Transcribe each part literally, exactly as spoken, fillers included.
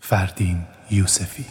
فردین یوسفی.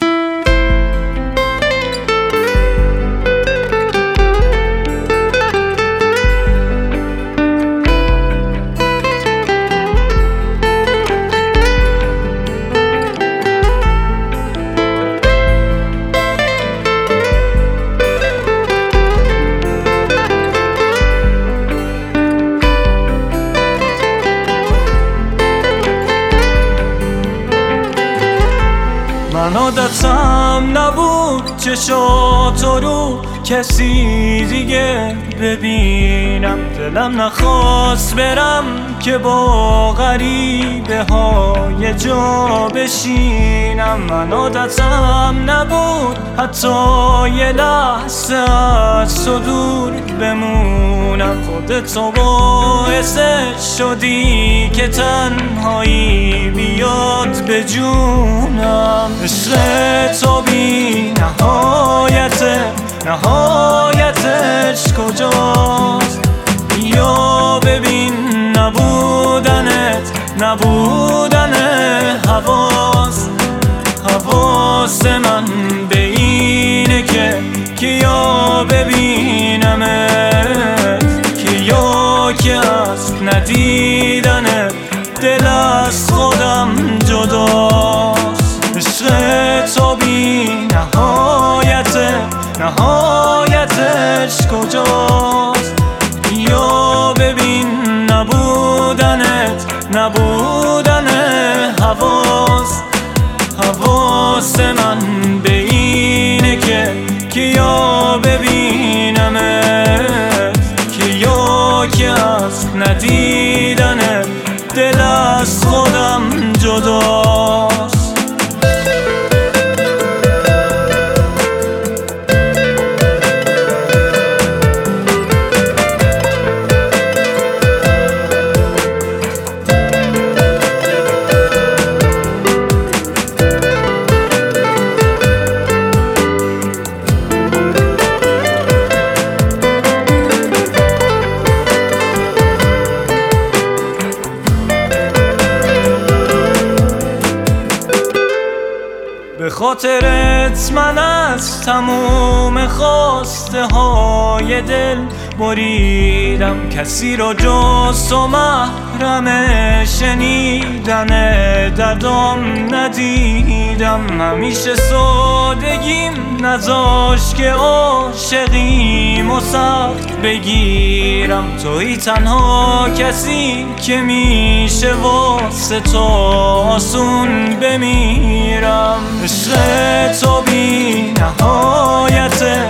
من عادتم نبود چشاتو رو کسی دیگه ببینم، دلم نخواست برم که با غریبه های جا بشینم. من عادتم نبود حتی یه لحظه از تو دور بمونم، خودتو باعث شدی که تنهایی بیاد به جونم. عشق تو بی نهایته، نهایتش کجاست؟ یا ببین نبودنت، نبودن حواس حواس من به اینه که که یا ببینمت، که یا که از ندیدنت دل از خودم جداست. عشق تو بی نهایته، نهایتش کجاست؟ یا ببین نبودنت، نبودن حواس حواس من به اینه که که یا ببینمت، که یا که از ندیدنت دل از خودم جداست. به خاطرت من از تموم خواسته های دل بریدم، کسی را جز تو محرم شنیدن دردم ندیدم. همیشه سادگیم نذاشت که عاشقیم و سخت بگیرم، تویی تنها کسی که میشه واسه تو آسون بمیرم. عشق تو بی نهایته،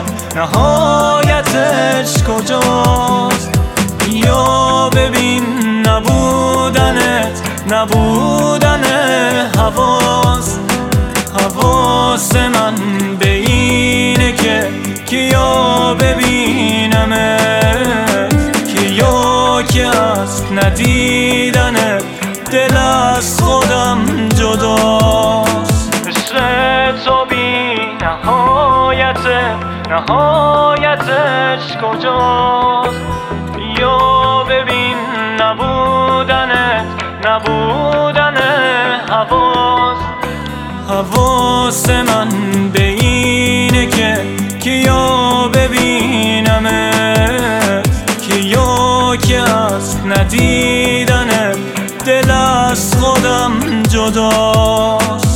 نهایتش کجاست؟ یا ببین نبودنت، نبودن حواس حواس من به اینه که که یا ببینمت، که یا که از ندیدنت دل از خودم جداست. عشق تو بی نهایته، نهایتش کجاست؟ یا ببین نبودنت، نبودن حواس حواس من به اینه که که یا ببینمت، که یا که از ندیدنت دل از خودم جداست.